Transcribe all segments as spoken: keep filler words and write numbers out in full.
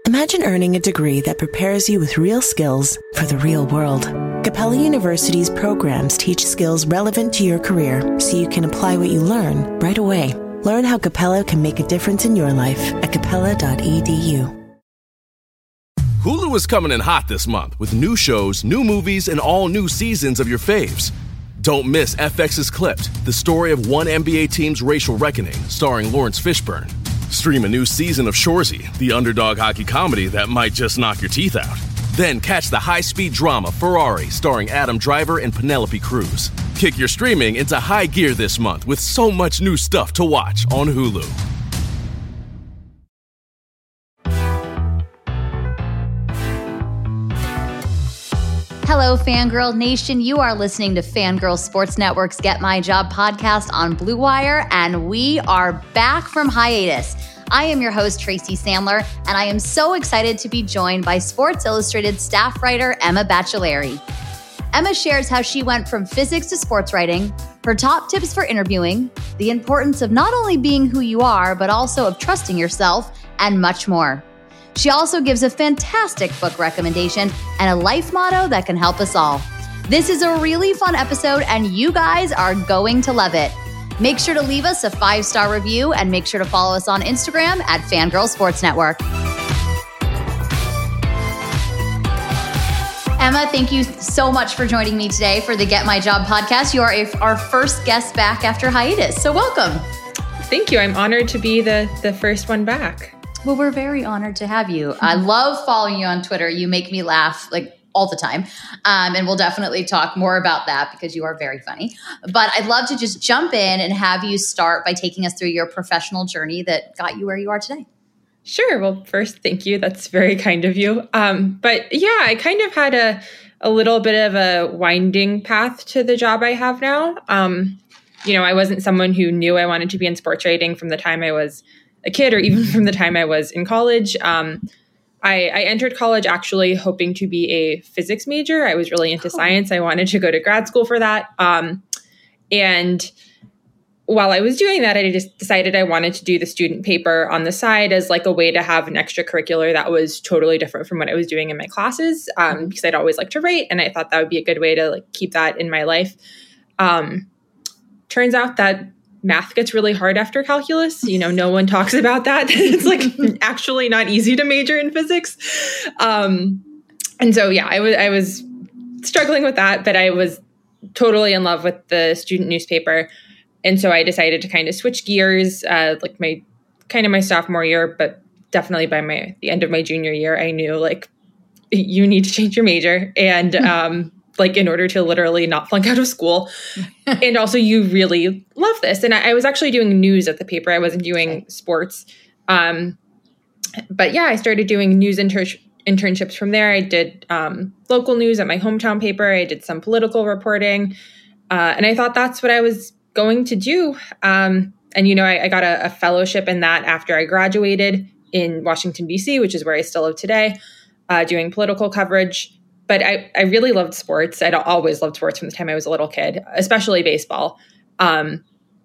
Imagine earning a degree that prepares you with real skills for the real world. Capella University's programs teach skills relevant to your career so you can apply what you learn right away. Learn how Capella can make a difference in your life at capella dot e d u. Hulu is coming in hot this month with new shows, new movies, and all new seasons of your faves. Don't miss F X's Clipped, the story of one N B A team's racial reckoning, starring Lawrence Fishburne. Stream a new season of Shoresy, the underdog hockey comedy that might just knock your teeth out. Then catch the high-speed drama Ferrari, starring Adam Driver and Penelope Cruz. Kick your streaming into high gear this month with so much new stuff to watch on Hulu. Hello, Fangirl Nation. You are listening to Fangirl Sports Network's Get My Job podcast on Blue Wire, and we are back from hiatus. I am your host, Tracy Sandler, and I am so excited to be joined by Sports Illustrated staff writer Emma Baccellieri. Emma shares how she went from physics to sports writing, her top tips for interviewing, the importance of not only being who you are, but also of trusting yourself, and much more. She also gives a fantastic book recommendation and a life motto that can help us all. This is a really fun episode, and you guys are going to love it. Make sure to leave us a five-star review and make sure to follow us on Instagram at Fangirl Sports Network. Emma, thank you so much for joining me today for the Get My Job podcast. You are a, our first guest back after hiatus, so welcome. Thank you. I'm honored to be the, the first one back. Well, we're very honored to have you. I love following you on Twitter. You make me laugh like all the time. Um, and we'll definitely talk more about that because you are very funny. But I'd love to just jump in and have you start by taking us through your professional journey that got you where you are today. Sure. Well, first, thank you. That's very kind of you. Um, but yeah, I kind of had a, a little bit of a winding path to the job I have now. Um, you know, I wasn't someone who knew I wanted to be in sports writing from the time I was a kid, or even from the time I was in college. Um, I, I entered college actually hoping to be a physics major. I was really into oh. science. I wanted to go to grad school for that. Um, and while I was doing that, I just decided I wanted to do the student paper on the side as like a way to have an extracurricular that was totally different from what I was doing in my classes, um, because I'd always liked to write, and I thought that would be a good way to like keep that in my life. Um, turns out that math gets really hard after calculus. You know, no one talks about that. It's like actually not easy to major in physics. Um, and so, yeah, I was, I was struggling with that, but I was totally in love with the student newspaper. And so I decided to kind of switch gears, uh, like my kind of my sophomore year, but definitely by my the end of my junior year, I knew like you need to change your major. And um like in order to literally not flunk out of school. And also you really love this. And I, I was actually doing news at the paper. I wasn't doing okay. sports. Um, but yeah, I started doing news inter- internships from there. I did um, local news at my hometown paper. I did some political reporting. Uh, and I thought that's what I was going to do. Um, and, you know, I, I got a, a fellowship in that after I graduated in Washington, D C, which is where I still live today, uh, doing political coverage. But I, I really loved sports. I'd always loved sports from the time I was a little kid, especially baseball. Um,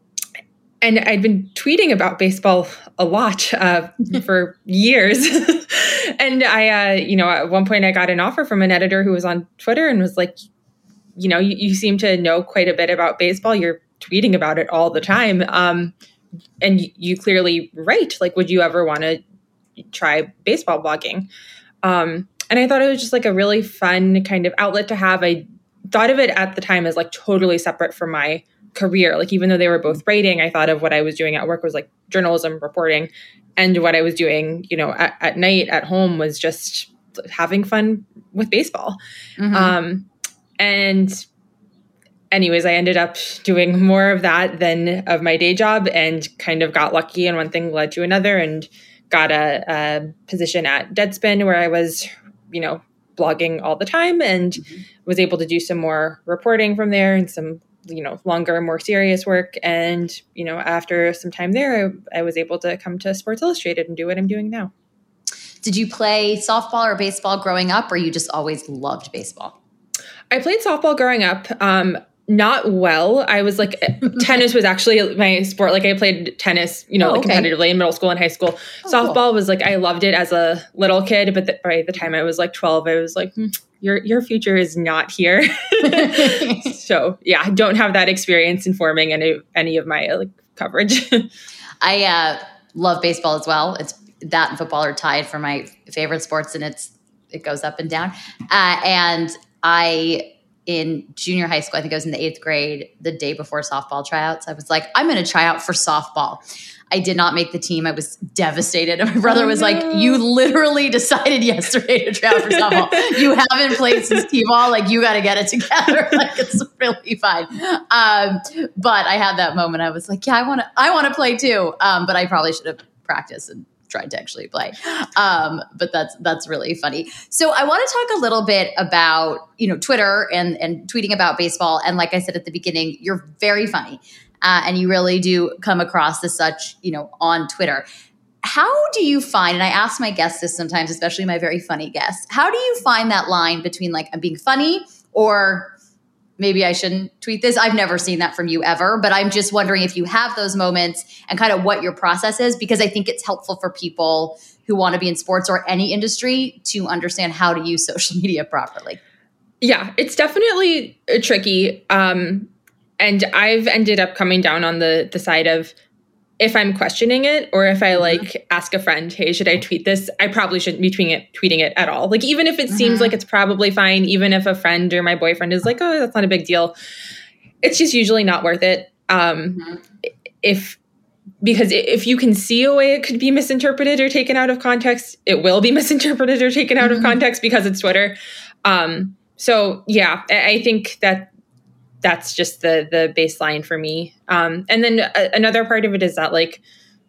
and I'd been tweeting about baseball a lot uh, for years. And I, uh, you know, at one point I got an offer from an editor who was on Twitter and was like, you know, you, you seem to know quite a bit about baseball. You're tweeting about it all the time. Um, and you, you clearly write. Like, would you ever want to try baseball blogging? Um And I thought it was just like a really fun kind of outlet to have. I thought of it at the time as like totally separate from my career. Like even though they were both writing, I thought of what I was doing at work was like journalism reporting. And what I was doing, you know, at, at night at home was just having fun with baseball. Mm-hmm. Um, and anyways, I ended up doing more of that than of my day job and kind of got lucky, and one thing led to another, and got a, a position at Deadspin where I was, you know, blogging all the time, and mm-hmm. was able to do some more reporting from there and some, you know, longer, more serious work. And, you know, after some time there, I, I was able to come to Sports Illustrated and do what I'm doing now. Did you play softball or baseball growing up, or you just always loved baseball? I played softball growing up. Um, Not well. I was like, tennis was actually my sport. Like I played tennis, you know, oh, like okay. competitively in middle school and high school. Oh, Softball cool. was like, I loved it as a little kid, but the, by the time I was like twelve, I was like, hmm, your, your future is not here. So yeah, I don't have that experience informing any, any of my like coverage. I uh, love baseball as well. It's that and football are tied for my favorite sports, and it's, it goes up and down. Uh, and I, in junior high school, I think I was in the eighth grade, the day before softball tryouts, I was like, I'm going to try out for softball. I did not make the team. I was devastated. And my brother oh, was no. like, you literally decided yesterday to try out for softball. You haven't played since T-ball. Like, you got to get it together. Like, it's really fine. Um, but I had that moment. I was like, yeah, I want to, I want to play too. Um, but I probably should have practiced and tried to actually play. Um, but that's, that's really funny. So I want to talk a little bit about, you know, Twitter and, and tweeting about baseball. And like I said at the beginning, you're very funny. Uh, and you really do come across as such, you know, on Twitter. How do you find, and I ask my guests this sometimes, especially my very funny guests, how do you find that line between like, I'm being funny or maybe I shouldn't tweet this? I've never seen that from you ever, but I'm just wondering if you have those moments and kind of what your process is, because I think it's helpful for people who want to be in sports or any industry to understand how to use social media properly. Yeah, it's definitely tricky. Um, and I've ended up coming down on the the side of, if I'm questioning it or if I like mm-hmm. ask a friend, hey, should I tweet this? I probably shouldn't be tweeting it, tweeting it at all. Like, even if it mm-hmm. seems like it's probably fine, even if a friend or my boyfriend is like, oh, that's not a big deal, it's just usually not worth it. Um, mm-hmm. If, because if you can see a way it could be misinterpreted or taken out of context, it will be misinterpreted or taken out mm-hmm. of context because it's Twitter. Um, so yeah, I think that that's just the the baseline for me. Um, and then a, another part of it is that, like,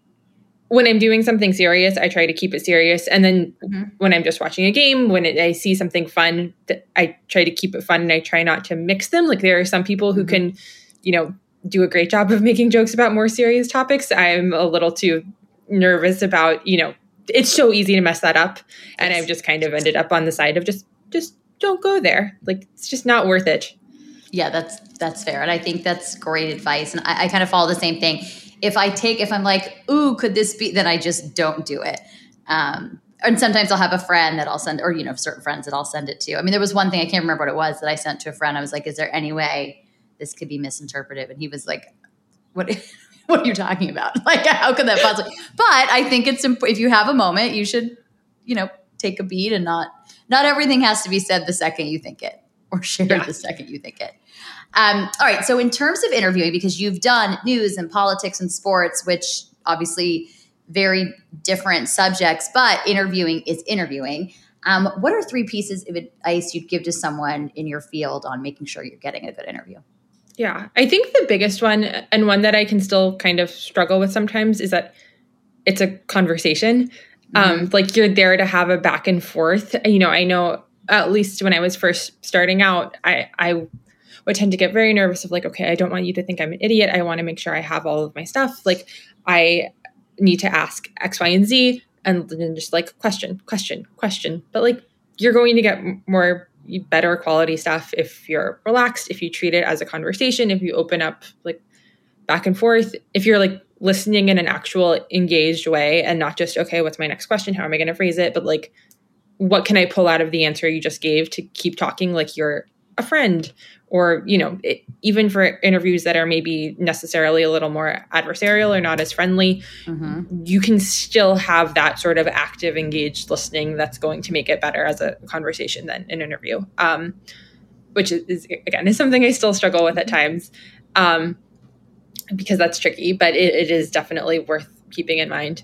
when I'm doing something serious, I try to keep it serious. And then mm-hmm. when I'm just watching a game, when it, I see something fun, I try to keep it fun and I try not to mix them. Like, there are some people who mm-hmm. can, you know, do a great job of making jokes about more serious topics. I'm a little too nervous about, you know, it's so easy to mess that up. And yes. I've just kind of ended up on the side of just, just don't go there. Like, it's just not worth it. Yeah, that's that's fair. And I think that's great advice. And I, I kind of follow the same thing. If I take, if I'm like, ooh, could this be, then I just don't do it. Um, and sometimes I'll have a friend that I'll send, or, you know, certain friends that I'll send it to. I mean, there was one thing, I can't remember what it was, that I sent to a friend. I was like, is there any way this could be misinterpreted? And he was like, what, what are you talking about? Like, how could that possibly? But I think it's, imp- if you have a moment, you should, you know, take a beat and not, not everything has to be said the second you think it, or shared yeah. the second you think it. Um, all right. So in terms of interviewing, because you've done news and politics and sports, which obviously very different subjects, but interviewing is interviewing. Um, what are three pieces of advice you'd give to someone in your field on making sure you're getting a good interview? Yeah, I think the biggest one, and one that I can still kind of struggle with sometimes, is that it's a conversation. Mm-hmm. Um, like, you're there to have a back and forth. You know, I know at least when I was first starting out, I, I would tend to get very nervous of like, okay, I don't want you to think I'm an idiot. I want to make sure I have all of my stuff. Like, I need to ask X, Y, and Z, and then just like question, question, question. But like, you're going to get more, better quality stuff if you're relaxed, if you treat it as a conversation, if you open up like back and forth, if you're like listening in an actual engaged way and not just, okay, what's my next question? How am I going to phrase it? But like, what can I pull out of the answer you just gave to keep talking like you're a friend? Or, you know, it, even for interviews that are maybe necessarily a little more adversarial or not as friendly, mm-hmm. you can still have that sort of active, engaged listening that's going to make it better as a conversation than an interview, um, which is, is, again, is something I still struggle with at times um, because that's tricky, but it, it is definitely worth keeping in mind.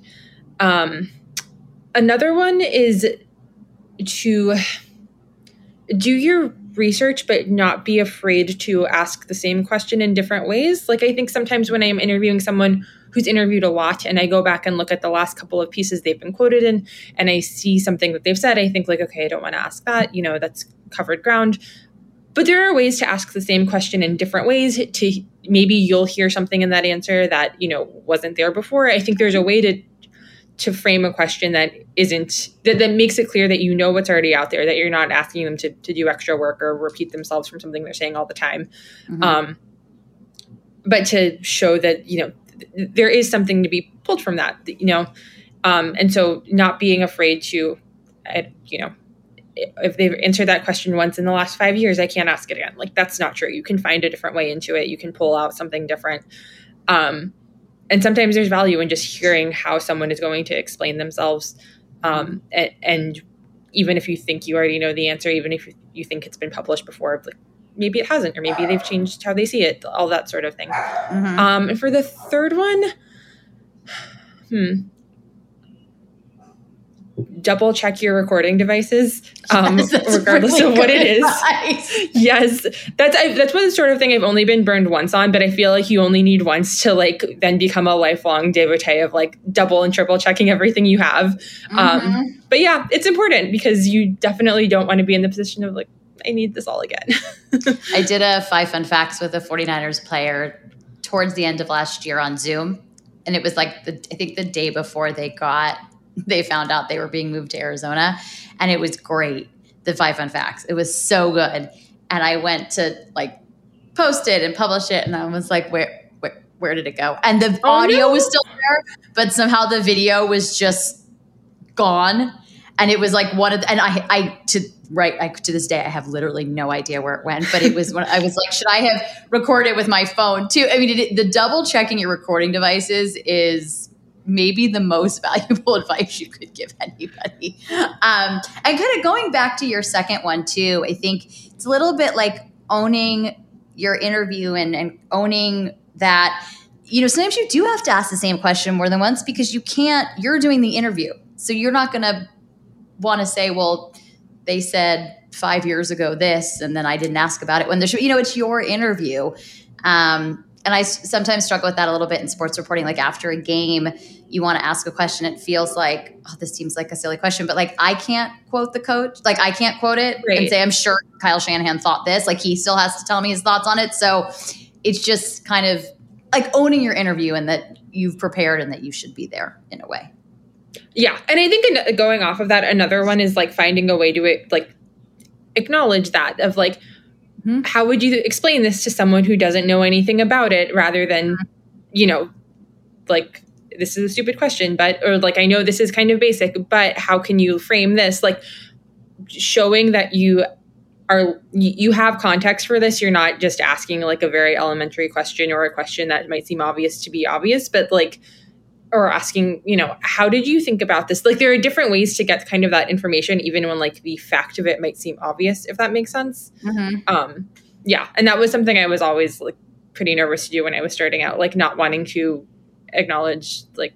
Um, another one is to do your research, but not be afraid to ask the same question in different ways. Like, I think sometimes when I'm interviewing someone who's interviewed a lot and I go back and look at the last couple of pieces they've been quoted in and I see something that they've said, I think like, okay, I don't want to ask that, you know, that's covered ground. But there are ways to ask the same question in different ways to maybe you'll hear something in that answer that, you know, wasn't there before. I think there's a way to to frame a question that isn't, that, that makes it clear that you know what's already out there, that you're not asking them to, to do extra work or repeat themselves from something they're saying all the time. Mm-hmm. Um, but to show that, you know, th- there is something to be pulled from that, you know? Um, and so not being afraid to, uh, you know, if they've answered that question once in the last five years, I can't ask it again. Like, that's not true. You can find a different way into it. You can pull out something different. Um, and sometimes there's value in just hearing how someone is going to explain themselves. Um, and, and even if you think you already know the answer, even if you think it's been published before, like maybe it hasn't, or maybe they've changed how they see it, all that sort of thing. Mm-hmm. Um, and for the third one, hmm, double check your recording devices, um, yes, regardless really of what it is. Advice. Yes, that's I, that's one sort of thing I've only been burned once on, but I feel like you only need once to like then become a lifelong devotee of like double and triple checking everything you have. Mm-hmm. Um, but yeah, it's important because you definitely don't want to be in the position of like, I need this all again. I did a five fun facts with a 49ers player towards the end of last year on Zoom, and it was like the I think the day before they got. They found out they were being moved to Arizona, and it was great. The five fun facts. It was so good. And I went to like post it and publish it. And I was like, where, where, where did it go? And the oh, audio no. was still there, but somehow the video was just gone. And it was like one of the, and I, I, to right. I, to this day, I have literally no idea where it went, but it was when I was like, should I have recorded with my phone too? I mean, it, the double checking your recording devices is maybe the most valuable advice you could give anybody. Um, and kind of going back to your second one too, I think it's a little bit like owning your interview and, and owning that, you know, sometimes you do have to ask the same question more than once because you can't, you're doing the interview. So you're not going to want to say, well, they said five years ago this, and then I didn't ask about it when there's, you know, it's your interview. Um, And I sometimes struggle with that a little bit in sports reporting. Like after a game, you want to ask a question. It feels like, oh, this seems like a silly question, but like I can't quote the coach. Like I can't quote it right. and say, I'm sure Kyle Shanahan thought this. Like he still has to tell me his thoughts on it. So it's just kind of like owning your interview and that you've prepared and that you should be there in a way. Yeah. And I think going off of that, another one is like finding a way to like acknowledge that of like, mm-hmm. how would you explain this to someone who doesn't know anything about it rather than, you know, like, this is a stupid question, but, or like, I know this is kind of basic, but how can you frame this? Like showing that you are, you have context for this. You're not just asking like a very elementary question or a question that might seem obvious to be obvious, but like, or asking, you know, how did you think about this? Like there are different ways to get kind of that information, even when like the fact of it might seem obvious, if that makes sense. Mm-hmm. Um, yeah. And that was something I was always like pretty nervous to do when I was starting out, like not wanting to acknowledge, like,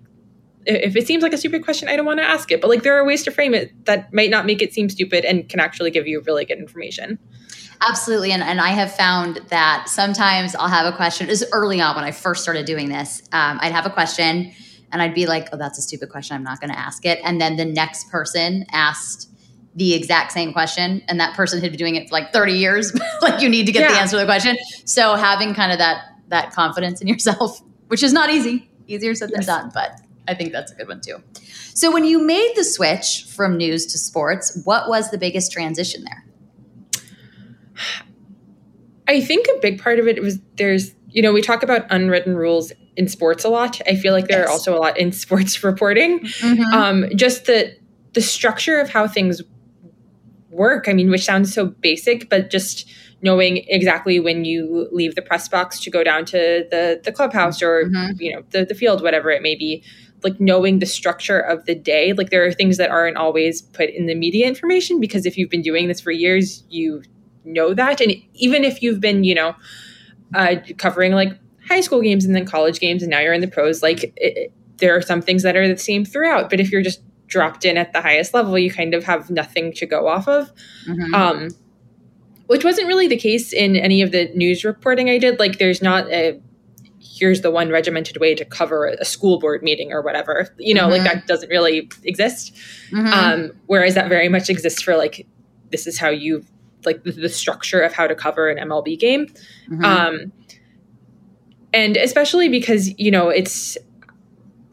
if it seems like a stupid question, I don't want to ask it. But like there are ways to frame it that might not make it seem stupid and can actually give you really good information. Absolutely. And, and I have found that sometimes I'll have a question. This is early on when I first started doing this. Um, I'd have a question and I'd be like, oh, that's a stupid question. I'm not going to ask it. And then the next person asked the exact same question. And that person had been doing it for like thirty years. Like you need to get yeah. the answer to the question. So having kind of that, that confidence in yourself, which is not easy, easier said yes. than done, but I think that's a good one too. So when you made the switch from news to sports, what was the biggest transition there? I think a big part of it was there's, you know, we talk about unwritten rules in sports a lot. I feel like there yes. are also a lot in sports reporting. Mm-hmm. Um, just the the structure of how things work. I mean, which sounds so basic, but just knowing exactly when you leave the press box to go down to the the clubhouse or, mm-hmm. you know, the, the field, whatever it may be, like knowing the structure of the day. Like there are things that aren't always put in the media information because if you've been doing this for years, you know that. And even if you've been, you know, uh, covering like high school games and then college games and now you're in the pros, like it, it, there are some things that are the same throughout. But if you're just dropped in at the highest level, you kind of have nothing to go off of. Mm-hmm. Um, which wasn't really the case in any of the news reporting I did. Like there's not a, here's the one regimented way to cover a school board meeting or whatever, you know, mm-hmm. like that doesn't really exist. Mm-hmm. Um, whereas that very much exists for like, this is how you, like the, the structure of how to cover an M L B game. Mm-hmm. Um, and especially because, you know, it's,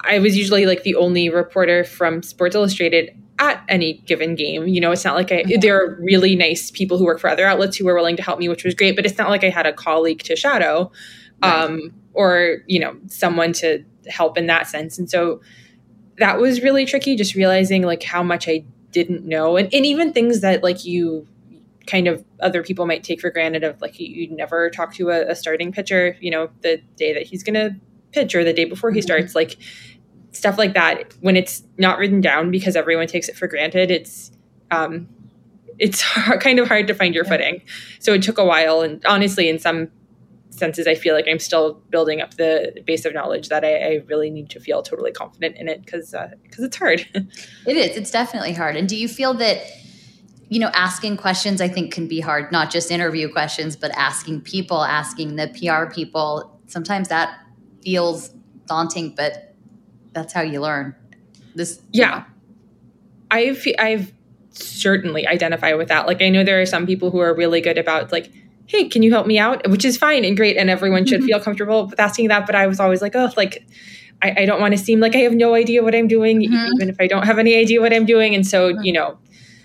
I was usually like the only reporter from Sports Illustrated at any given game. You know, it's not like I, mm-hmm. there are really nice people who work for other outlets who were willing to help me, which was great, but it's not like I had a colleague to shadow, um, right. or, you know, someone to help in that sense. And so that was really tricky, just realizing like how much I didn't know. And, and even things that like you kind of other people might take for granted of like, you, you'd never talk to a, a starting pitcher, you know, the day that he's going to pitch or the day before he mm-hmm. starts, like stuff like that. When it's not written down because everyone takes it for granted, it's, um, it's hard, kind of hard to find your yeah. footing. So it took a while. And honestly, in some senses, I feel like I'm still building up the base of knowledge that I, I really need to feel totally confident in it because uh, because it's hard. It is. It's definitely hard. And do you feel that, you know, asking questions, I think can be hard, not just interview questions, but asking people, asking the P R people, sometimes that feels daunting, but that's how you learn. This, yeah, you know. I've, I've certainly identify with that. Like, I know there are some people who are really good about like, hey, can you help me out? Which is fine and great. And everyone should feel comfortable with asking that. But I was always like, oh, like, I, I don't want to seem like I have no idea what I'm doing, mm-hmm. even if I don't have any idea what I'm doing. And so, mm-hmm. you know,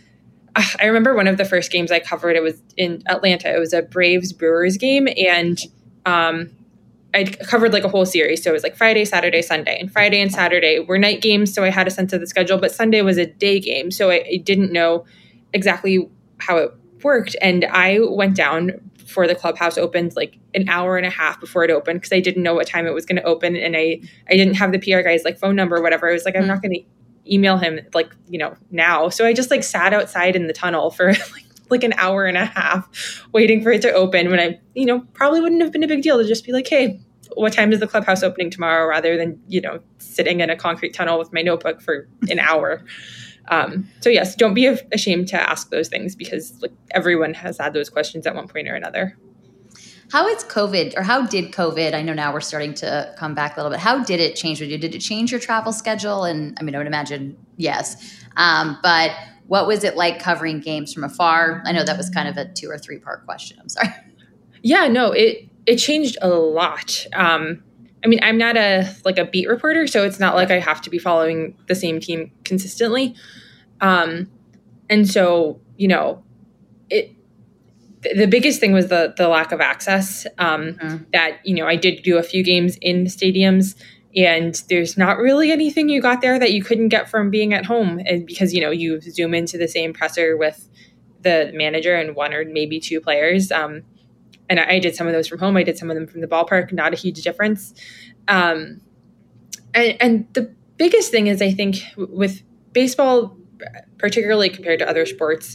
I remember one of the first games I covered, it was in Atlanta. It was a Braves Brewers game. And um, I covered like a whole series. So it was like Friday, Saturday, Sunday. And Friday and Saturday were night games. So I had a sense of the schedule. But Sunday was a day game. So I, I didn't know exactly how it worked. And I went down before the clubhouse opened like an hour and a half before it opened because I didn't know what time it was going to open. And I, I didn't have the P R guy's like phone number or whatever. I was like, I'm mm-hmm. not going to email him like, you know, now. So I just like sat outside in the tunnel for like, like an hour and a half waiting for it to open when I, you know, probably wouldn't have been a big deal to just be like, hey, what time is the clubhouse opening tomorrow? Rather than, you know, sitting in a concrete tunnel with my notebook for an hour. Um, so yes, don't be ashamed to ask those things because like everyone has had those questions at one point or another. How is COVID or how did COVID, I know now we're starting to come back a little bit. How did it change with you? Did it change your travel schedule? And I mean, I would imagine yes. Um, but what was it like covering games from afar? I know that was kind of a two or three part question. I'm sorry. Yeah, no, it, it changed a lot. Um, I mean, I'm not a like a beat reporter, so it's not like I have to be following the same team consistently. Um, and so, you know, it th- the biggest thing was the the lack of access. Um, mm-hmm. That, you know, I did do a few games in stadiums, and there's not really anything you got there that you couldn't get from being at home, and because, you know, you zoom into the same presser with the manager and one or maybe two players. Um, And I did some of those from home. I did some of them from the ballpark. Not a huge difference. Um, and, and the biggest thing is, I think, with baseball, particularly compared to other sports,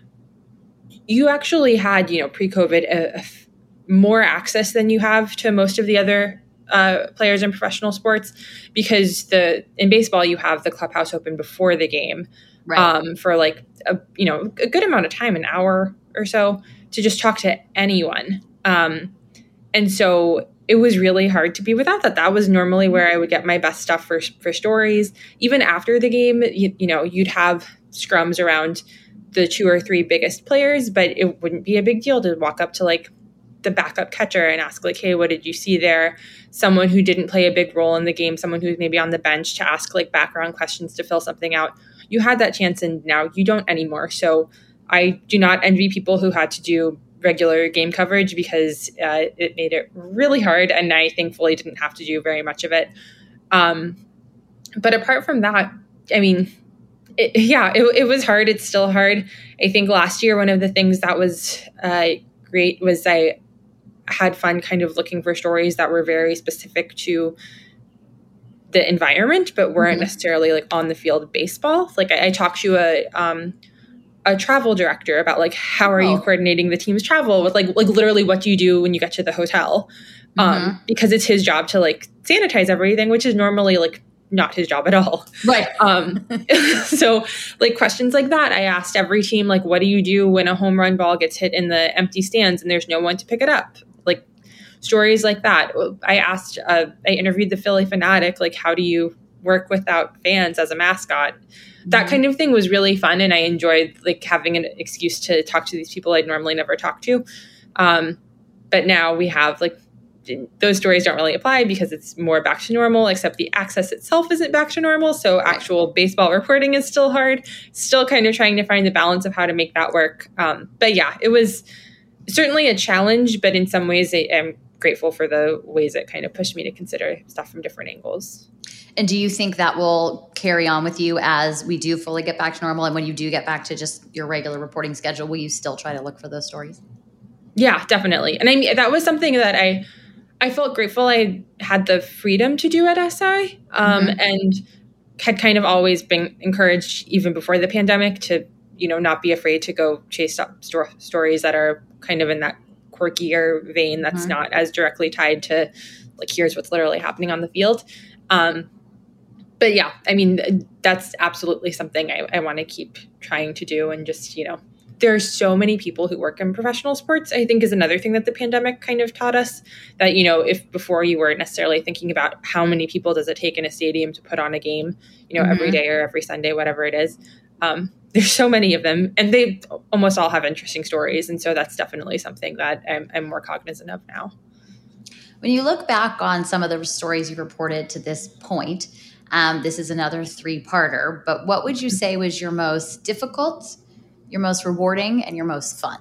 you actually had, you know, pre-COVID, a, a f- more access than you have to most of the other uh, players in professional sports, because the in baseball you have the clubhouse open before the game, right. um, for like a you know a good amount of time, an hour or so, to just talk to anyone. Um, and so it was really hard to be without that. That was normally where I would get my best stuff for, for stories. Even after the game, you, you know, you'd have scrums around the two or three biggest players, but it wouldn't be a big deal to walk up to like the backup catcher and ask like, hey, what did you see there? Someone who didn't play a big role in the game, someone who's maybe on the bench, to ask like background questions to fill something out. You had that chance and now you don't anymore. So I do not envy people who had to do regular game coverage because uh, it made it really hard, and I thankfully didn't have to do very much of it. Um, but apart from that, I mean, it, yeah, it, it was hard. It's still hard. I think last year, one of the things that was uh, great was I had fun kind of looking for stories that were very specific to the environment, but weren't mm-hmm. necessarily like on the field baseball. Like I, I talked to a um, a travel director about like, how are oh. you coordinating the team's travel with like, like literally what do you do when you get to the hotel? Mm-hmm. Um, because it's his job to like sanitize everything, which is normally like not his job at all. Right. Um, so like questions like that, I asked every team, like, what do you do when a home run ball gets hit in the empty stands and there's no one to pick it up? Like stories like that. I asked, uh, I interviewed the Philly Fanatic, like, how do you work without fans as a mascot? That kind of thing was really fun. And I enjoyed like having an excuse to talk to these people I'd normally never talk to. Um, but now we have like those stories don't really apply because it's more back to normal, except the access itself isn't back to normal. So actual baseball reporting is still hard. Still kind of trying to find the balance of how to make that work. Um, but yeah, it was certainly a challenge, but in some ways I am grateful for the ways it kind of pushed me to consider stuff from different angles. And do you think that will carry on with you as we do fully get back to normal? And when you do get back to just your regular reporting schedule, will you still try to look for those stories? Yeah, definitely. And I mean, that was something that I, I felt grateful I had the freedom to do at S I, um, mm-hmm. and had kind of always been encouraged even before the pandemic to, you know, not be afraid to go chase up sto- stories that are kind of in that quirkier vein that's mm-hmm. not as directly tied to like, here's what's literally happening on the field. Um, but yeah, I mean, that's absolutely something I, I want to keep trying to do. And just, you know, there's so many people who work in professional sports, I think is another thing that the pandemic kind of taught us that, you know, if before you weren't necessarily thinking about how many people does it take in a stadium to put on a game, you know, mm-hmm. every day or every Sunday, whatever it is. Um, there's so many of them and they almost all have interesting stories. And so that's definitely something that I'm, I'm more cognizant of now. When you look back on some of the stories you reported to this point, um, this is another three-parter, but what would you say was your most difficult, your most rewarding, and your most fun?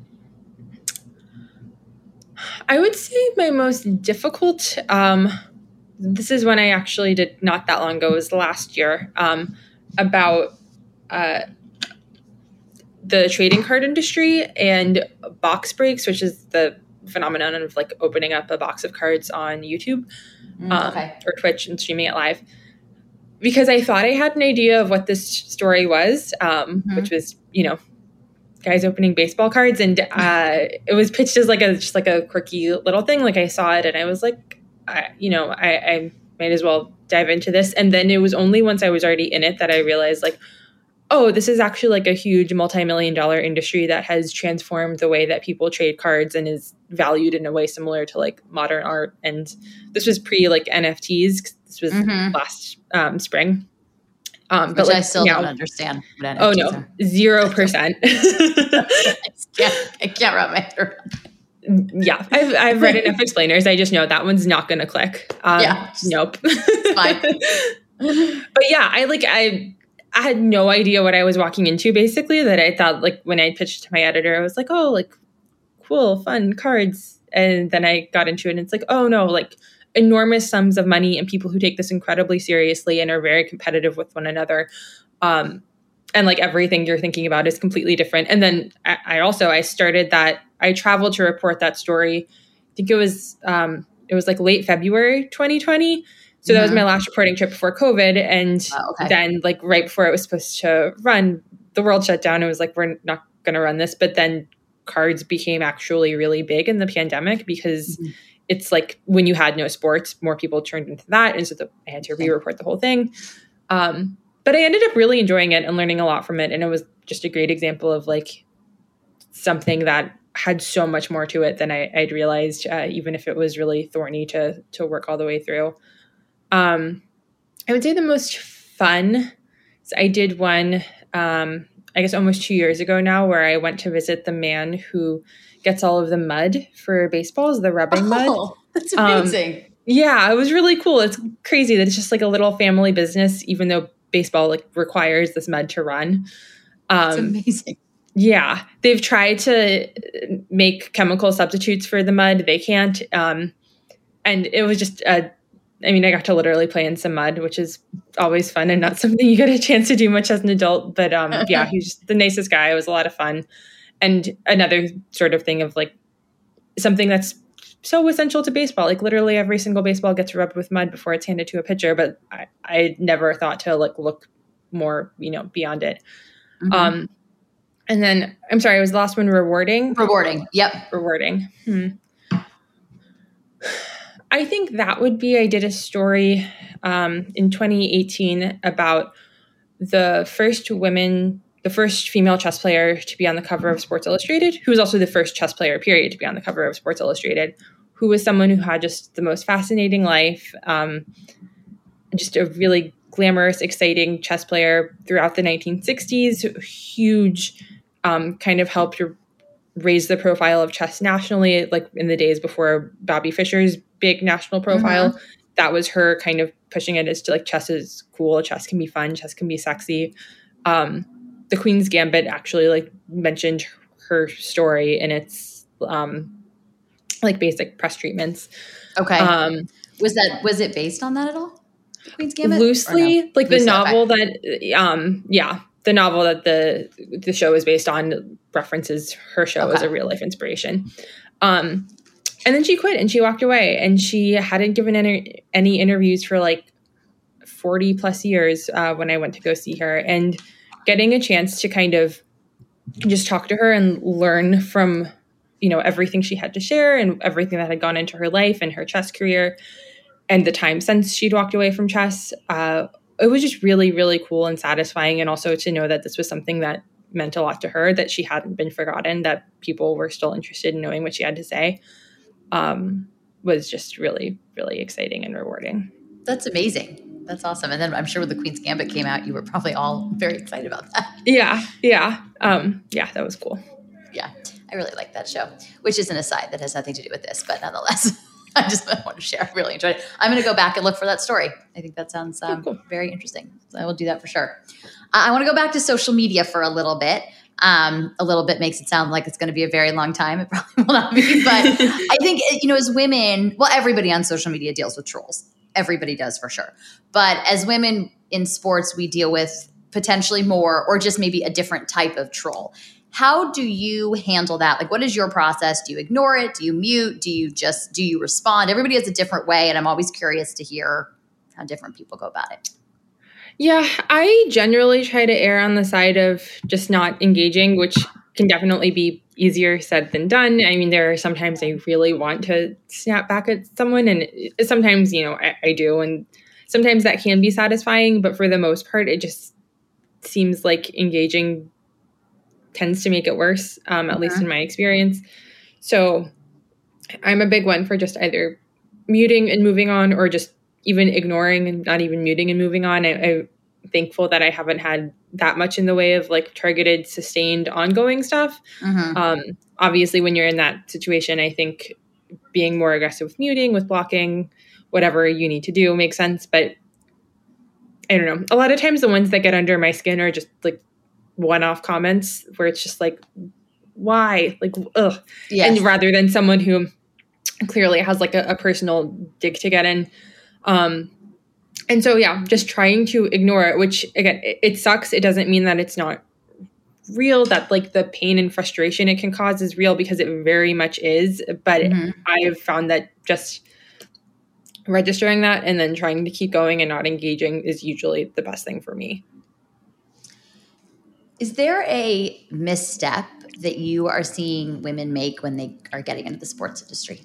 I would say my most difficult, um, this is one I actually did not that long ago, it was last year, um, about uh, the trading card industry and box breaks, which is the phenomenon of like opening up a box of cards on YouTube mm, um, okay. or Twitch and streaming it live. Because I thought I had an idea of what this story was, um, mm-hmm. which was, you know, guys opening baseball cards. And uh, it was pitched as like a, just like a quirky little thing. Like I saw it and I was like, I, you know, I, I might as well dive into this. And then it was only once I was already in it that I realized like, oh, this is actually like a huge multi-million dollar industry that has transformed the way that people trade cards and is valued in a way similar to like modern art. And this was pre like N F Ts. This was mm-hmm. last um, spring. Um, Which but like, I still now, don't understand. What N F oh Ts no, zero percent. I can't, I can't wrap my head around. Yeah, I've I've read enough explainers. I just know that one's not going to click. Um, yeah, nope. It's fine. But yeah, I like I. I had no idea what I was walking into, basically, that I thought, like, when I pitched to my editor, I was like, oh, like, cool, fun, cards. And then I got into it, and it's like, oh, no, like, enormous sums of money and people who take this incredibly seriously and are very competitive with one another. Um, and, like, everything you're thinking about is completely different. And then I, I also, I started that, I traveled to report that story. I think it was, um, it was, like, late February twenty twenty. So that was my last reporting trip before COVID. And oh, okay. then like right before it was supposed to run, the world shut down. It was like, we're not going to run this. But then cards became actually really big in the pandemic because mm-hmm. it's like when you had no sports, more people turned into that. And so the, I had to re-report the whole thing. Um, but I ended up really enjoying it and learning a lot from it. And it was just a great example of like something that had so much more to it than I, I'd realized, uh, even if it was really thorny to to work all the way through. Um, I would say the most fun, so I did one, um, I guess almost two years ago now, where I went to visit the man who gets all of the mud for baseballs, the rubbing mud. Oh, that's amazing. Um, yeah, it was really cool. It's crazy that it's just like a little family business, even though baseball like requires this mud to run. Um, that's amazing. Yeah, they've tried to make chemical substitutes for the mud. They can't. Um, and it was just a I mean, I got to literally play in some mud, which is always fun and not something you get a chance to do much as an adult. But um, yeah, he's just the nicest guy. It was a lot of fun. And another sort of thing of like something that's so essential to baseball. Like literally every single baseball gets rubbed with mud before it's handed to a pitcher. But I, I never thought to like look more, you know, beyond it. Mm-hmm. Um, and then, I'm sorry, was the last one rewarding? Rewarding. Yep. Rewarding. Hmm. I think that would be, I did a story um, in twenty eighteen about the first women, the first female chess player to be on the cover of Sports Illustrated, who was also the first chess player, period, to be on the cover of Sports Illustrated, who was someone who had just the most fascinating life, um, just a really glamorous, exciting chess player throughout the nineteen sixties, huge, um, kind of helped raised the profile of chess nationally, like in the days before Bobby Fischer's big national profile. Mm-hmm. That was her kind of pushing it as to like chess is cool, chess can be fun, chess can be sexy. Um, the Queen's Gambit actually like mentioned her story in its um, like basic press treatments. Okay. Um, was that was it based on that at all? The Queen's Gambit? Loosely, no? like Loosely, the novel okay. that um, yeah, the novel that the the show is based on references her show okay. as a real life inspiration. Um, and then she quit and she walked away and she hadn't given any any interviews for like forty plus years uh, when I went to go see her, and getting a chance to kind of just talk to her and learn from, you know, everything she had to share and everything that had gone into her life and her chess career and the time since she'd walked away from chess. Uh, it was just really, really cool and satisfying. And also to know that this was something that meant a lot to her, that she hadn't been forgotten, that people were still interested in knowing what she had to say, um, was just really, really exciting and rewarding. That's amazing. That's awesome. And then I'm sure when the Queen's Gambit came out, you were probably all very excited about that. Yeah. Yeah. Um, yeah, that was cool. Yeah. I really like that show, which is an aside that has nothing to do with this, but nonetheless, I just want to share. I really enjoyed it. I'm going to go back and look for that story. I think that sounds um, cool. Very interesting. So I will do that for sure. Uh, I want to go back to social media for a little bit. Um, a little bit makes it sound like it's going to be a very long time. It probably will not be, but I think, you know, as women, well, everybody on social media deals with trolls. Everybody does for sure. But as women in sports, we deal with potentially more or just maybe a different type of troll. How do you handle that? Like, what is your process? Do you ignore it? Do you mute? Do you just, do you respond? Everybody has a different way. And I'm always curious to hear how different people go about it. Yeah, I generally try to err on the side of just not engaging, which can definitely be easier said than done. I mean, there are sometimes I really want to snap back at someone, and sometimes, you know, I, I do, and sometimes that can be satisfying, but for the most part, it just seems like engaging tends to make it worse, um, at mm-hmm. least in my experience. So I'm a big one for just either muting and moving on, or just even ignoring and not even muting and moving on. I, I'm thankful that I haven't had that much in the way of like targeted, sustained, ongoing stuff. Mm-hmm. Um, obviously, when you're in that situation, I think being more aggressive with muting, with blocking, whatever you need to do makes sense. But I don't know. A lot of times the ones that get under my skin are just like one-off comments where it's just like, why? Like, ugh. Yes. And rather than someone who clearly has like a, a personal dig to get in. Um, and so, yeah, just trying to ignore it, which again, it, it sucks. It doesn't mean that it's not real, that like the pain and frustration it can cause is real, because it very much is. But mm-hmm. I've found that just registering that and then trying to keep going and not engaging is usually the best thing for me. Is there a misstep that you are seeing women make when they are getting into the sports industry?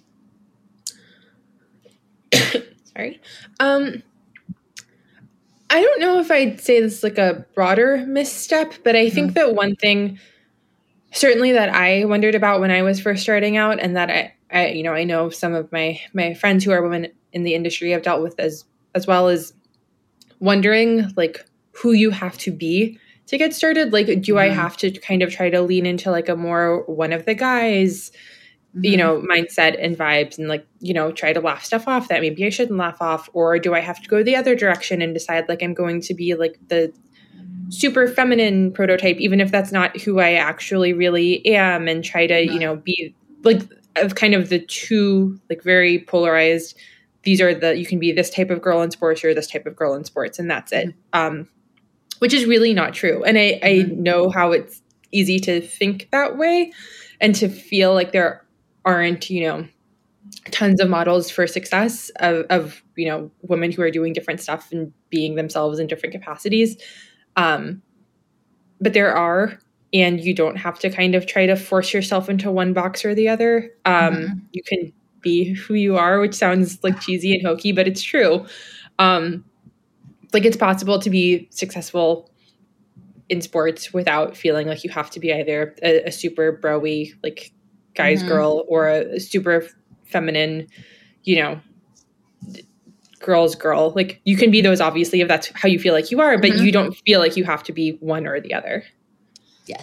Sorry. Um, I don't know if I'd say this is like a broader misstep, but I think mm-hmm. that one thing certainly that I wondered about when I was first starting out, and that I, I, you know, I know some of my, my friends who are women in the industry have dealt with as, as well, as wondering like who you have to be to get started. Like, do mm-hmm. I have to kind of try to lean into like a more one of the guys, mm-hmm. you know, mindset and vibes, and like, you know, try to laugh stuff off that maybe I shouldn't laugh off? Or do I have to go the other direction and decide like I'm going to be like the super feminine prototype, even if that's not who I actually really am, and try to, mm-hmm. you know, be like of kind of the two like very polarized, these are the, you can be this type of girl in sports, you're this type of girl in sports, and that's it. Um, which is really not true. And I, I know how it's easy to think that way and to feel like there aren't, you know, tons of models for success of, of, you know, women who are doing different stuff and being themselves in different capacities. Um, but there are, and you don't have to kind of try to force yourself into one box or the other. Um, mm-hmm. You can be who you are, which sounds like cheesy and hokey, but it's true. Um, Like, it's possible to be successful in sports without feeling like you have to be either a, a super bro-y, like guy's mm-hmm. girl, or a, a super feminine, you know, girl's girl. Like, you can be those, obviously, if that's how you feel like you are, but mm-hmm. you don't feel like you have to be one or the other. Yes.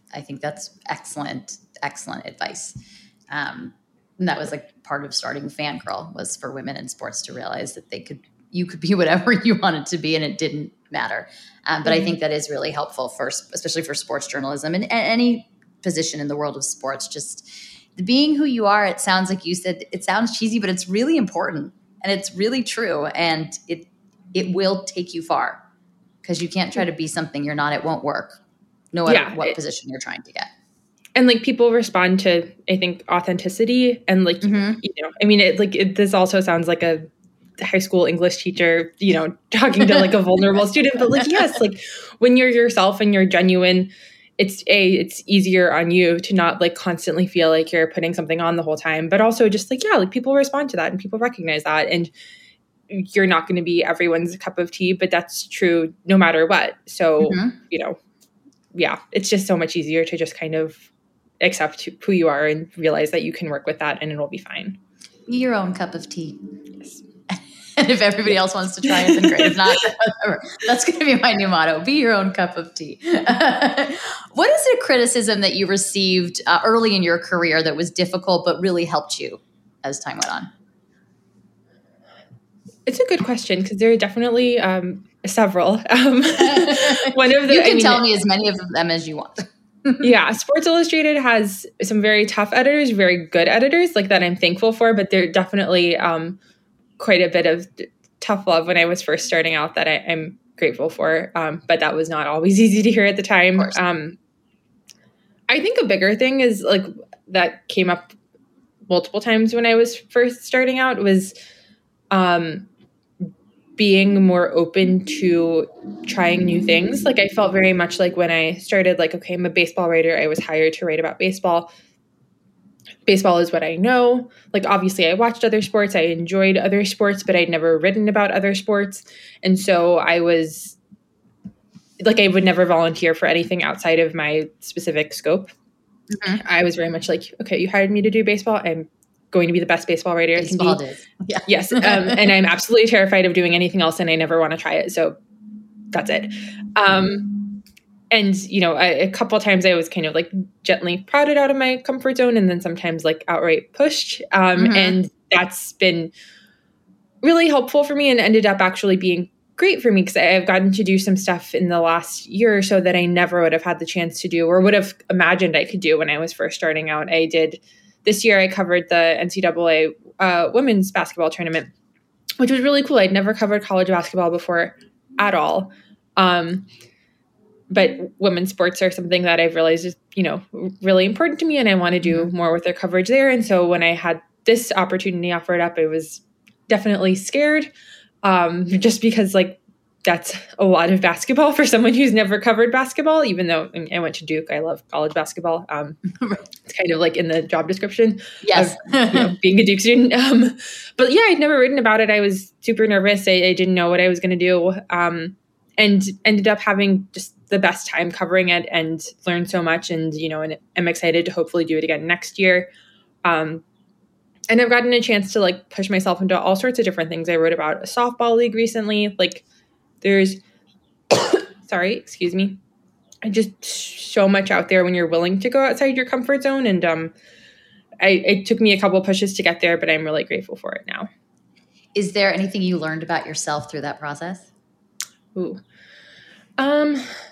I think that's excellent, excellent advice. Um, and that was like part of starting Fangirl, was for women in sports to realize that they could, you could be whatever you wanted to be, and it didn't matter. Um, but mm-hmm. I think that is really helpful for, especially for sports journalism and, and any position in the world of sports. Just being who you are. It sounds like you said, it sounds cheesy, but it's really important, and it's really true. And it, it will take you far, because you can't try to be something you're not. It won't work, no matter yeah, what it, position you're trying to get. And like people respond to, I think, authenticity and like, mm-hmm. you know, I mean, it like it, this also sounds like a high school English teacher, you know, talking to like a vulnerable student, but like, yes, like when you're yourself and you're genuine, it's a, it's easier on you to not like constantly feel like you're putting something on the whole time, but also just like, yeah, like people respond to that and people recognize that. And you're not going to be everyone's cup of tea, but that's true no matter what. So, mm-hmm. you know, yeah, it's just so much easier to just kind of accept who you are and realize that you can work with that and it'll be fine. Be your own cup of tea. Yes. And if everybody else wants to try it, then great. If not, whatever. That's going to be my new motto. Be your own cup of tea. What is a criticism that you received uh, early in your career that was difficult but really helped you as time went on? It's a good question, because there are definitely um, several. Um, one of the, you can I mean, tell me as many of them as you want. Yeah, Sports Illustrated has some very tough editors, very good editors, like that I'm thankful for, but there definitely um, quite a bit of tough love when I was first starting out that I, I'm grateful for. Um, but that was not always easy to hear at the time. Um, I think a bigger thing is like that came up multiple times when I was first starting out was um, being more open to trying new things. Like I felt very much like when I started, like, okay, I'm a baseball writer. I was hired to write about baseball. Baseball is what I know. Like, obviously I watched other sports. I enjoyed other sports, but I'd never written about other sports. And so I was like, I would never volunteer for anything outside of my specific scope. Mm-hmm. I was very much like, okay, you hired me to do baseball. I'm going to be the best baseball writer I can be. Is. Yeah. Yes. Um, and I'm absolutely terrified of doing anything else, and I never want to try it. So that's it. Um, and, you know, a, a couple of times I was kind of like gently prodded out of my comfort zone, and then sometimes like outright pushed. Um, mm-hmm. And that's been really helpful for me and ended up actually being great for me, because I've gotten to do some stuff in the last year or so that I never would have had the chance to do or would have imagined I could do when I was first starting out. I did This year, I covered the N C double A uh, women's basketball tournament, which was really cool. I'd never covered college basketball before at all. Um, but women's sports are something that I've realized is, you know, really important to me, and I want to do mm-hmm. more with their coverage there. And so when I had this opportunity offered up, I was definitely scared, um, just because, like, that's a lot of basketball for someone who's never covered basketball, even though I, mean, I went to Duke. I love college basketball. Um, it's kind of like in the job description yes. of you know, being a Duke student. Um, but yeah, I'd never written about it. I was super nervous. I, I didn't know what I was going to do, um, and ended up having just the best time covering it and learned so much. And, you know, and I'm excited to hopefully do it again next year. Um, and I've gotten a chance to like push myself into all sorts of different things. I wrote about a softball league recently. Like, There's, sorry, excuse me. Just so much out there when you're willing to go outside your comfort zone. And um, I, it took me a couple pushes to get there, but I'm really grateful for it now. Is there anything you learned about yourself through that process? Ooh. Um,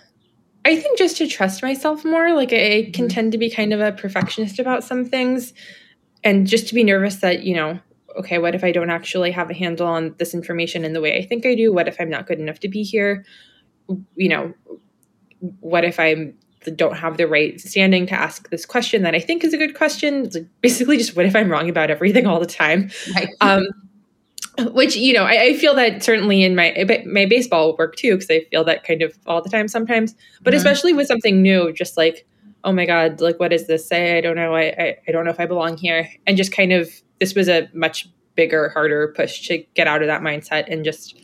I think just to trust myself more. Like I can tend to be kind of a perfectionist about some things, and just to be nervous that, you know, okay, what if I don't actually have a handle on this information in the way I think I do? What if I'm not good enough to be here? You know, what if I don't have the right standing to ask this question that I think is a good question? It's like basically just what if I'm wrong about everything all the time? Right. Um, which, you know, I, I feel that certainly in my my baseball work too, because I feel that kind of all the time sometimes, but mm-hmm. especially with something new, just like, oh my God, like, what does this say? I don't know. I, I, I don't know if I belong here. And just kind of, this was a much bigger, harder push to get out of that mindset and just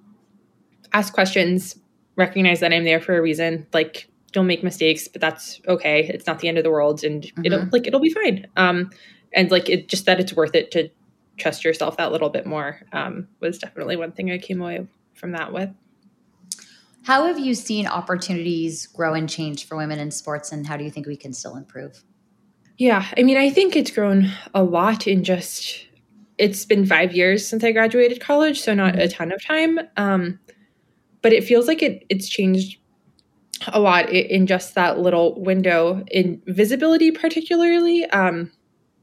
ask questions, recognize that I'm there for a reason. Like, don't make mistakes, but that's okay. It's not the end of the world, and mm-hmm. it'll like, it'll be fine. Um, and like, it just that it's worth it to trust yourself that little bit more, um, was definitely one thing I came away from that with. How have you seen opportunities grow and change for women in sports, and how do you think we can still improve? Yeah, I mean, I think it's grown a lot in just, it's been five years since I graduated college, so not a ton of time. Um, but it feels like it it's changed a lot in, in just that little window in visibility, particularly. Um,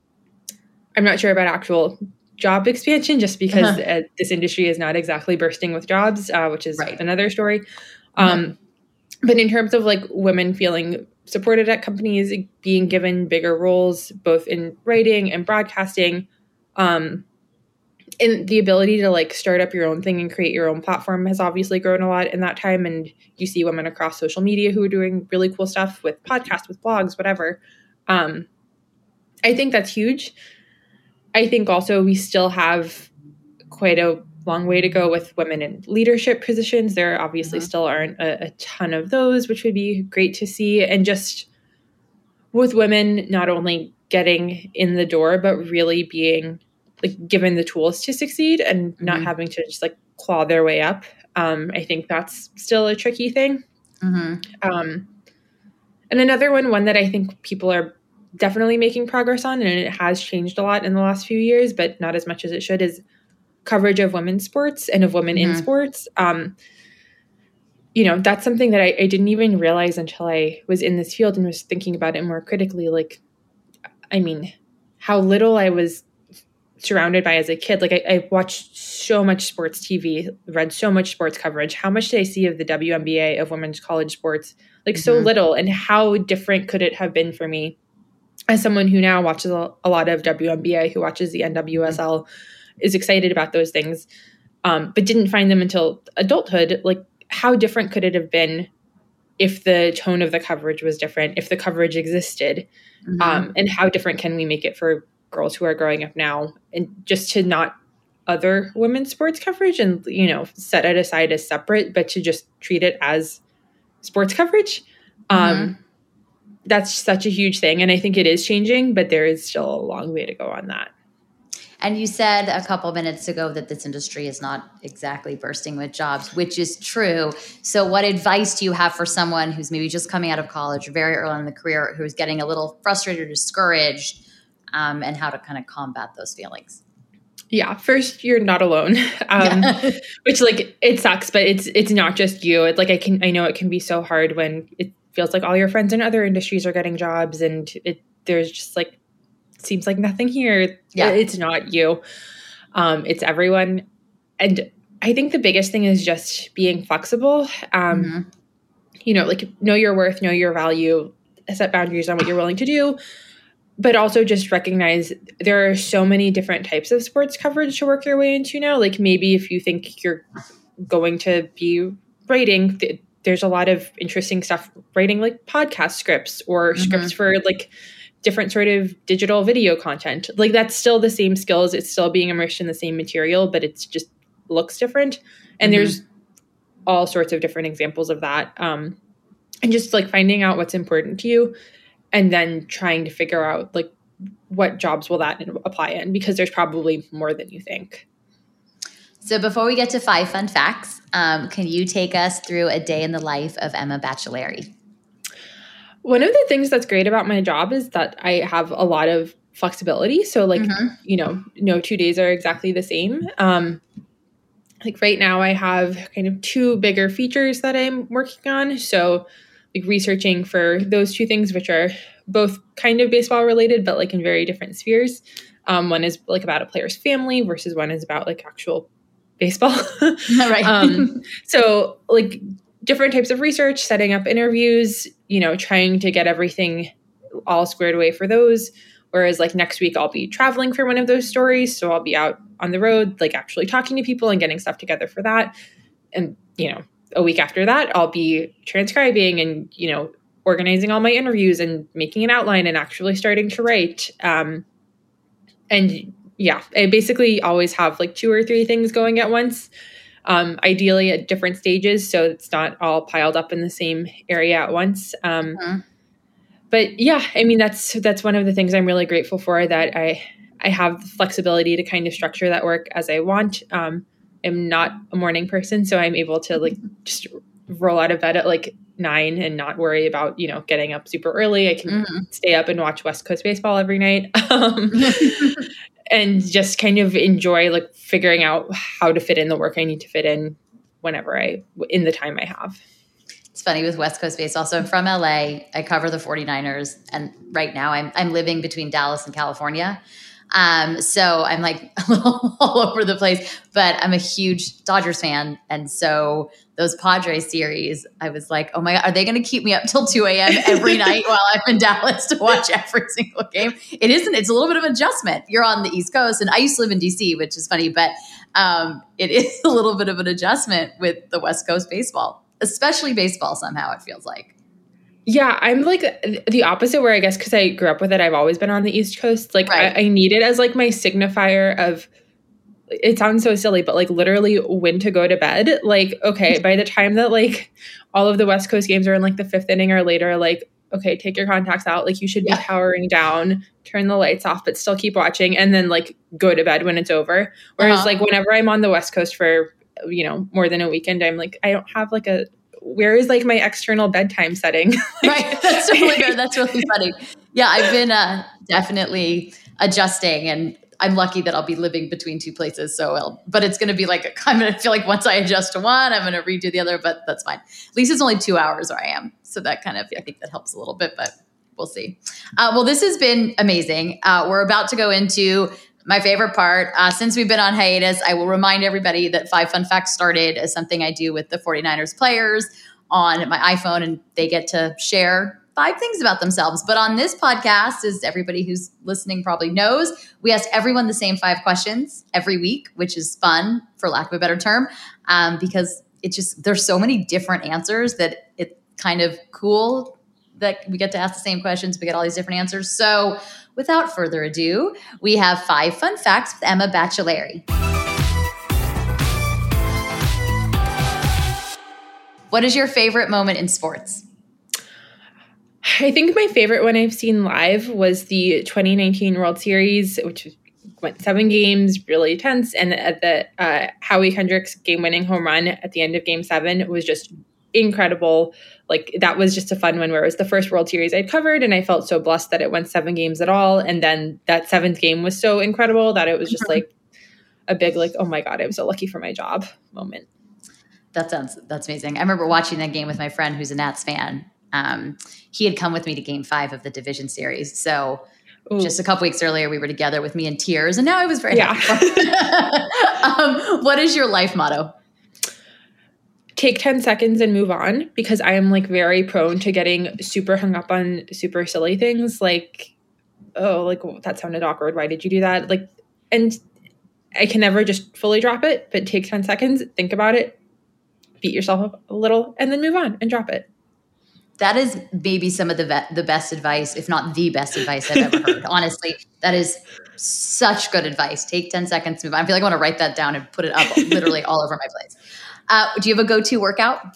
I'm not sure about actual job expansion, just because uh-huh. uh, this industry is not exactly bursting with jobs, uh, which is right. another story. Um, mm-hmm. But in terms of like women feeling supported at companies, being given bigger roles, both in writing and broadcasting, um, and the ability to like start up your own thing and create your own platform has obviously grown a lot in that time. And you see women across social media who are doing really cool stuff with podcasts, with blogs, whatever. Um, I think that's huge. I think also we still have quite a long way to go with women in leadership positions. There obviously mm-hmm. still aren't a, a ton of those, which would be great to see. And just with women not only getting in the door, but really being like given the tools to succeed and mm-hmm. not having to just like claw their way up. Um, I think that's still a tricky thing. Mm-hmm. Um, and another one, one that I think people are definitely making progress on, and it has changed a lot in the last few years, but not as much as it should, is coverage of women's sports and of women mm-hmm. in sports. Um, you know, that's something that I, I didn't even realize until I was in this field and was thinking about it more critically. Like, I mean, how little I was surrounded by as a kid. Like I, I watched so much sports T V, read so much sports coverage. How much did I see of the W N B A, of women's college sports? Like mm-hmm. so little. And how different could it have been for me as someone who now watches a, a lot of W N B A, who watches the N W S L, mm-hmm. is excited about those things, um, but didn't find them until adulthood. Like how different could it have been if the tone of the coverage was different, if the coverage existed, mm-hmm. um, and how different can we make it for girls who are growing up now, and just to not other women's sports coverage and, you know, set it aside as separate, but to just treat it as sports coverage. Mm-hmm. Um, that's such a huge thing. And I think it is changing, but there is still a long way to go on that. And you said a couple minutes ago that this industry is not exactly bursting with jobs, which is true. So what advice do you have for someone who's maybe just coming out of college, very early in the career, who's getting a little frustrated or discouraged, um, and how to kind of combat those feelings? Yeah. First, you're not alone, um, yeah. which like, it sucks, but it's, it's not just you. It's like, I can, I know it can be so hard when it feels like all your friends in other industries are getting jobs and it, there's just like, seems like nothing here. Yeah. It's not you. Um, it's everyone. And I think the biggest thing is just being flexible. Um, mm-hmm. You know, like know your worth, know your value, set boundaries on what you're willing to do, but also just recognize there are so many different types of sports coverage to work your way into now. Like maybe if you think you're going to be writing, th- there's a lot of interesting stuff writing, like podcast scripts or mm-hmm. scripts for like different sort of digital video content. Like that's still the same skills. It's still being immersed in the same material, but it's just looks different. And mm-hmm. there's all sorts of different examples of that. Um, and just like finding out what's important to you and then trying to figure out like what jobs will that apply in, because there's probably more than you think. So before we get to five fun facts, um, can you take us through a day in the life of Emma Baccellieri? One of the things that's great about my job is that I have a lot of flexibility. So like, mm-hmm. you know, no two days are exactly the same. Um, like right now I have kind of two bigger features that I'm working on. So like researching for those two things, which are both kind of baseball related, but like in very different spheres. Um, one is like about a player's family versus one is about like actual baseball. Right. um, so like different types of research, setting up interviews, you know, trying to get everything all squared away for those. Whereas like next week I'll be traveling for one of those stories. So I'll be out on the road, like actually talking to people and getting stuff together for that. And, you know, a week after that, I'll be transcribing and, you know, organizing all my interviews and making an outline and actually starting to write. Um, and yeah, I basically always have like two or three things going at once. Um, ideally at different stages, so it's not all piled up in the same area at once. Um, mm-hmm. But yeah, I mean, that's that's one of the things I'm really grateful for, that I I have the flexibility to kind of structure that work as I want. Um, I'm not a morning person, so I'm able to like just roll out of bed at like nine and not worry about, you know, getting up super early. I can mm-hmm. stay up and watch West Coast baseball every night. Um, and just kind of enjoy like figuring out how to fit in the work I need to fit in whenever I, in the time I have. It's funny with West Coast baseball. So I'm from L A. I cover the forty-niners. And right now I'm, I'm living between Dallas and California. Um, so I'm like a little all over the place, but I'm a huge Dodgers fan. And so those Padres series, I was like, oh my God, are they going to keep me up till two a.m. every night while I'm in Dallas to watch every single game? It isn't. It's a little bit of an adjustment. You're on the East Coast and I used to live in D C, which is funny, but um, it is a little bit of an adjustment with the West Coast baseball, especially baseball somehow it feels like. Yeah, I'm like the opposite where I guess because I grew up with it, I've always been on the East Coast. Like right. I, I need it as like my signifier of, it sounds so silly, but like literally when to go to bed. Like, okay, by the time that like all of the West Coast games are in like the fifth inning or later, like, okay, take your contacts out. Like you should be yeah. powering down, turn the lights off, but still keep watching and then like go to bed when it's over. Whereas uh-huh. like whenever I'm on the West Coast for, you know, more than a weekend, I'm like, I don't have like a, where is like my external bedtime setting? Right. That's really good. That's really funny. Yeah. I've been uh, definitely adjusting and I'm lucky that I'll be living between two places. So, I'll, but it's going to be like, I'm going to feel like once I adjust to one, I'm going to redo the other, but that's fine. At least it's only two hours where I am. So that kind of, I think that helps a little bit, but we'll see. Uh, well, this has been amazing. Uh, we're about to go into my favorite part. Uh, since we've been on hiatus, I will remind everybody that Five Fun Facts started as something I do with the forty-niners players on my iPhone, and they get to share five things about themselves. But on this podcast, as everybody who's listening probably knows, we ask everyone the same five questions every week, which is fun, for lack of a better term, um, because it just, there's so many different answers that it's kind of cool that we get to ask the same questions. We get all these different answers. So without further ado, we have five fun facts with Emma Baccellieri. What is your favorite moment in sports? I think my favorite one I've seen live was the twenty nineteen World Series, which went seven games, really tense. And at the uh, Howie Kendricks game-winning home run at the end of game seven was just incredible. Like that was just a fun one where it was the first World Series I'd covered. And I felt so blessed that it went seven games at all. And then that seventh game was so incredible that it was just like a big, like, oh my God, I'm so lucky for my job moment. That sounds, that's amazing. I remember watching that game with my friend who's a Nats fan. Um, he had come with me to game five of the division series. So Ooh. Just a couple weeks earlier, we were together with me in tears. And now I was very yeah. happy. um, what is your life motto? Take ten seconds and move on, because I am like very prone to getting super hung up on super silly things like, oh, like oh, that sounded awkward. Why did you do that? Like, and I can never just fully drop it, but take ten seconds, think about it, beat yourself up a little, and then move on and drop it. That is maybe some of the be- the best advice, if not the best advice I've ever heard. Honestly, that is such good advice. Take ten seconds, move on. I feel like I want to write that down and put it up literally all over my place. Uh, do you have a go-to workout?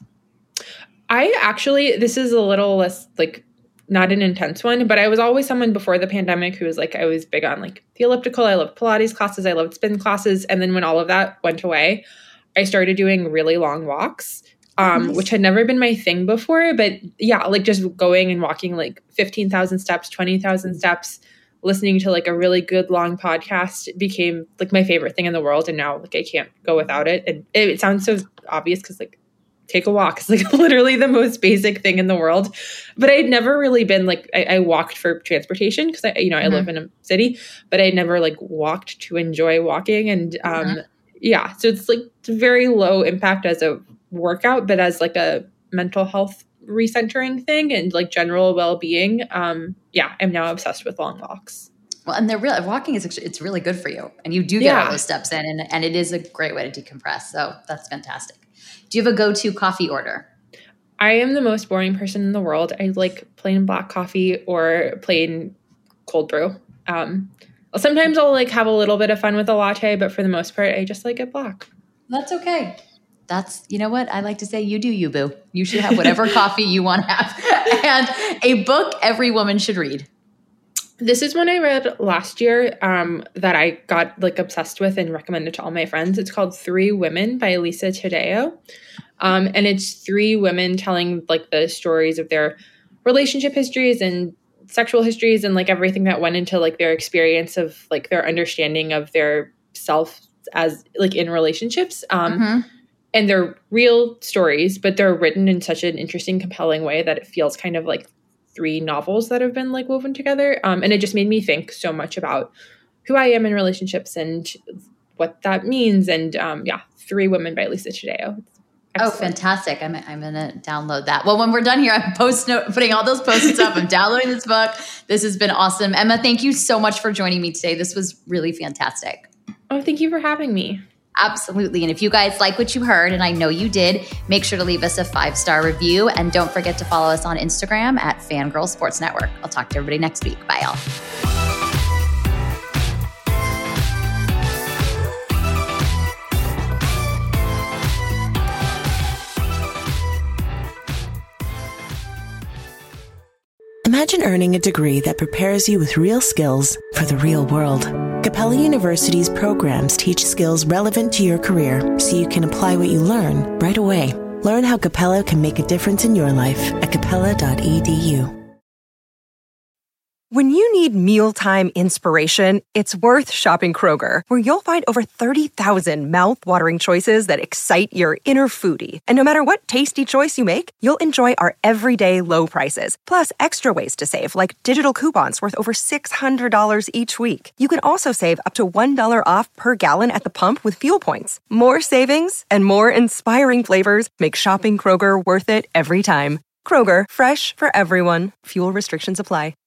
I actually, this is a little less like not an intense one, but I was always someone before the pandemic who was like, I was big on like the elliptical. I loved Pilates classes. I loved spin classes. And then when all of that went away, I started doing really long walks. Um, nice. Which had never been my thing before, but yeah, like just going and walking like fifteen thousand steps, twenty thousand steps, listening to like a really good long podcast became like my favorite thing in the world. And now like I can't go without it. And it, it sounds so obvious because like take a walk is like literally the most basic thing in the world. But I'd never really been like, I, I walked for transportation because I, you know, I mm-hmm. live in a city, but I never like walked to enjoy walking. And um, mm-hmm. yeah, so it's like it's very low impact as a workout, but as like a mental health recentering thing and like general well-being. Um, yeah, I'm now obsessed with long walks. Well, and they're real walking is actually, it's really good for you. And you do get yeah. all those steps in and, and it is a great way to decompress. So that's fantastic. Do you have a go-to coffee order? I am the most boring person in the world. I like plain black coffee or plain cold brew. Um, sometimes I'll like have a little bit of fun with a latte, but for the most part, I just like it black. That's okay. That's, you know what? I like to say you do you, boo. You should have whatever coffee you want to have. And a book every woman should read. This is one I read last year um, that I got like obsessed with and recommended to all my friends. It's called Three Women by Lisa Taddeo. Um, and it's three women telling like the stories of their relationship histories and sexual histories and like everything that went into like their experience of like their understanding of their self as like in relationships. Um, mm-hmm. And they're real stories, but they're written in such an interesting, compelling way that it feels kind of like three novels that have been like woven together. Um, and it just made me think so much about who I am in relationships and what that means. And um, yeah, Three Women by Lisa Taddeo. Excellent. Oh, fantastic. I'm, I'm going to download that. Well, when we're done here, I'm post note, putting all those posts up. I'm downloading this book. This has been awesome. Emma, thank you so much for joining me today. This was really fantastic. Oh, thank you for having me. Absolutely. And if you guys like what you heard, and I know you did, make sure to leave us a five-star review. And don't forget to follow us on Instagram at Fangirl Sports Network. I'll talk to everybody next week. Bye, y'all. Imagine earning a degree that prepares you with real skills for the real world. Capella University's programs teach skills relevant to your career so you can apply what you learn right away. Learn how Capella can make a difference in your life at capella dot e d u. When you need mealtime inspiration, it's worth shopping Kroger, where you'll find over thirty thousand mouth-watering choices that excite your inner foodie. And no matter what tasty choice you make, you'll enjoy our everyday low prices, plus extra ways to save, like digital coupons worth over six hundred dollars each week. You can also save up to one dollar off per gallon at the pump with fuel points. More savings and more inspiring flavors make shopping Kroger worth it every time. Kroger, fresh for everyone. Fuel restrictions apply.